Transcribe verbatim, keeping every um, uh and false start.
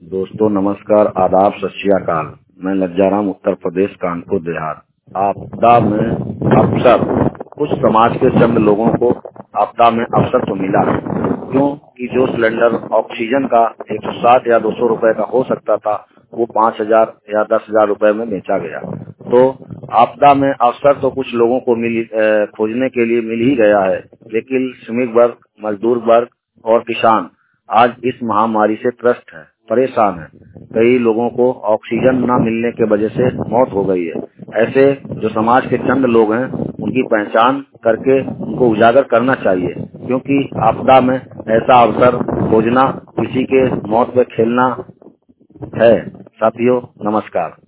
दोस्तों नमस्कार, आदाब, सत श्री अकाल। मैं लज्जाराम, उत्तर प्रदेश, कानपुर देहात। आपदा में अवसर, कुछ समाज के चंद लोगों को आपदा में अवसर तो मिला है, क्योंकि जो सिलेंडर ऑक्सीजन का एक सौ साठ या दो सौ रुपए का हो सकता था, वो पाँच हजार या दस हजार रुपए में बेचा गया। तो आपदा में अवसर तो कुछ लोगों को मिल खोजने के लिए मिल ही गया है, लेकिन श्रमिक वर्ग, मजदूर वर्ग और किसान आज इस महामारी से त्रस्त है, परेशान है। कई लोगों को ऑक्सीजन न मिलने के वजह से मौत हो गई है। ऐसे जो समाज के चंद लोग हैं, उनकी पहचान करके उनको उजागर करना चाहिए, क्योंकि आपदा में ऐसा अवसर खोजना किसी के मौत पे खेलना है। साथियों, नमस्कार।